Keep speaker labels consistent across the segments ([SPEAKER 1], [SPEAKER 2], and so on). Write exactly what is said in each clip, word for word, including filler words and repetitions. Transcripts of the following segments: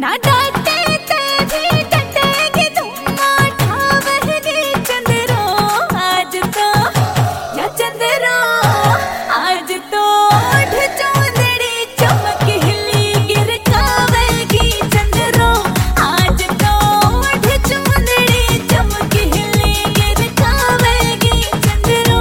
[SPEAKER 1] ना डांटे ते भी डटेगी तुम ठावहगी चंद्रो आज तो या चंद्रो आज तो चौंदड़ी चमक हिली गिर कावेगी चंद्रो आज तो चौंदड़ी चमक हिली गिर कावेगी चंद्रो।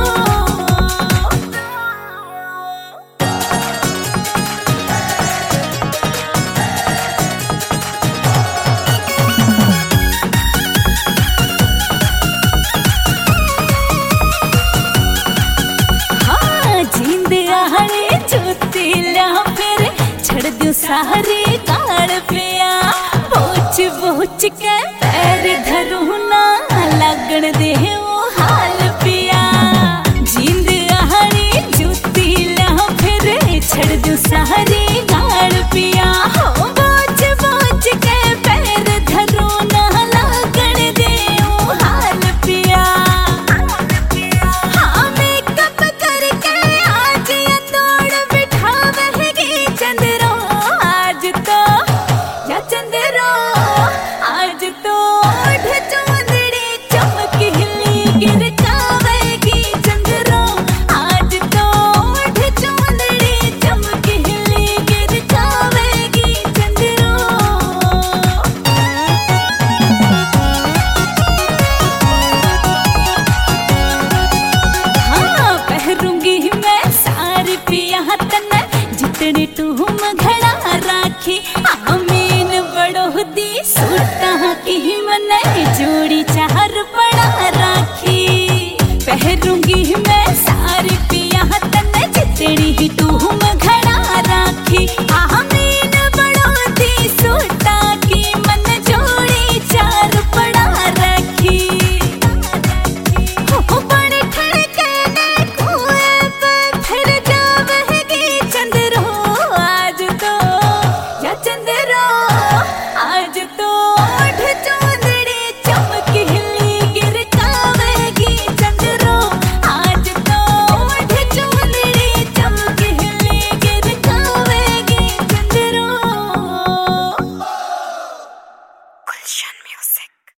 [SPEAKER 1] फिर छड़ दू सारी काल पिया बोच बोच के पैर धरू ना लगन दे वो हाल पिया जींद आहड़ी जुती ला फिर छड़ दू सारी